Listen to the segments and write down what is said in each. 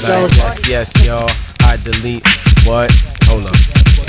Like, yes, y'all, I delete what? Hold up.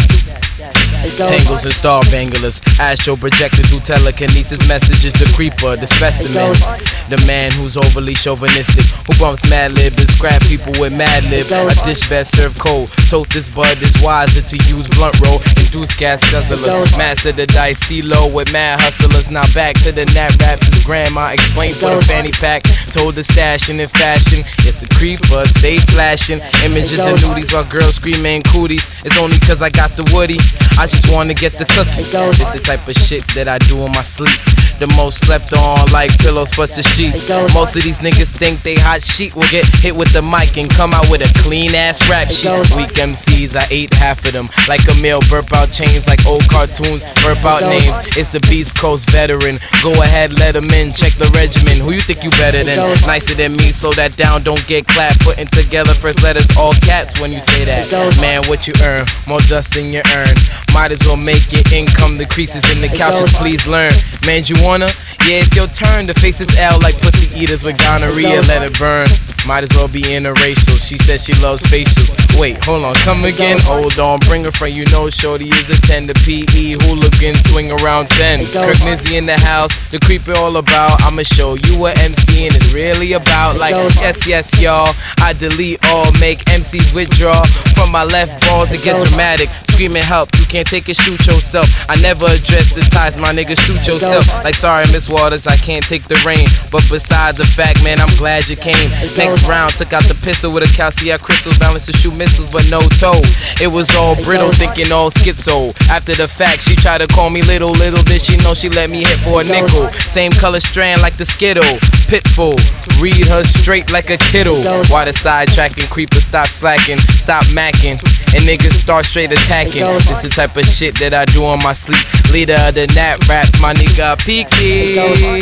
Tangles and star banglers, astro projected through telekinesis messages. The creeper, the specimen, the man who's overly chauvinistic, who bumps mad lib and scrap people with mad lib. A dish best served cold. Tote this bud is wiser to use blunt roll. Induce gas guzzlers, master the dice, CeeLo with mad hustlers. Now back to the nat raps. His grandma explained for the fanny pack. Told the stashing in fashion. It's a creeper, stay flashing images and nudies while girls screaming cooties. It's only cause I got the woody. I just wanna get the cookie. This the type of shit that I do in my sleep. The most slept on like pillows plus the sheets. Most of these niggas think they hot sheet will get hit with the mic and come out with a clean ass rap sheet. Weak MCs, I ate half of them. Like a meal, burp out chains like old cartoons, burp out names. It's the Beast Coast veteran. Go ahead, let them in, check the regimen. Who you think you better than? Nicer than me, so that down don't get clapped. Putting together first letters, all caps when you say that. Man, what you earn, more dust than you earn. Might as well make your income, the creases in the couches, please learn. Man, you wanna? Yeah, it's your turn to face this L like pussy eaters with gonorrhea, let it burn. Might as well be interracial, she says she loves facials. Wait, hold on, come again? Hold on, bring a friend, you know shorty is a 10 to PE hooligan, swing around 10. Kirk Nizzy in the house, the creeper all about. I'ma show you what MC and it's really about. Like, yes, y'all, I delete all, make MCs withdraw from my left balls and get dramatic. Screaming help, you can't take it, shoot yourself. I never address the ties, my nigga, shoot yourself. Like, sorry, Miss Waters, I can't take the rain. But besides the fact, man, I'm glad you came. Next round, took out the pistol with a calcium crystal, balanced to shoot missiles, but no toe. It was all brittle, thinking all schizo. After the fact, she tried to call me little did she know she let me hit for a nickel. Same color strand like the Skittle. Pitful, read her straight like a kiddo. Why the sidetracking creeper stop slacking, stop macking, and niggas start straight attacking. This the type of shit that I do on my sleep. Leader of the nat raps, my nigga Peaky.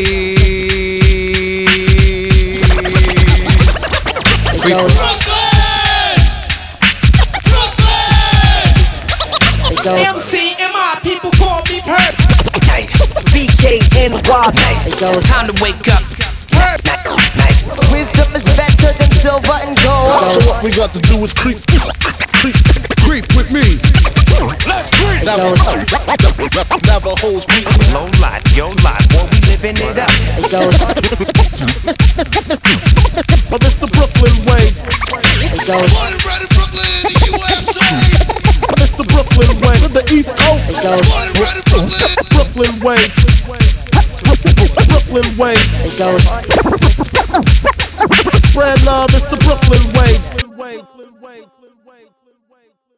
MC and my people call me Herb. BKNY. Time to wake up. Wisdom is better than silver and gold. So what we got to do is creep with me. Let's creep. Navajo's creep. Low life, yo life, boy, we living it up. But it's the Brooklyn way. Born and bred in Brooklyn, the USA. It's the Brooklyn way to the East Coast. Born and bred in Brooklyn. Brooklyn way. Brooklyn way. Spread love, it's the Brooklyn way.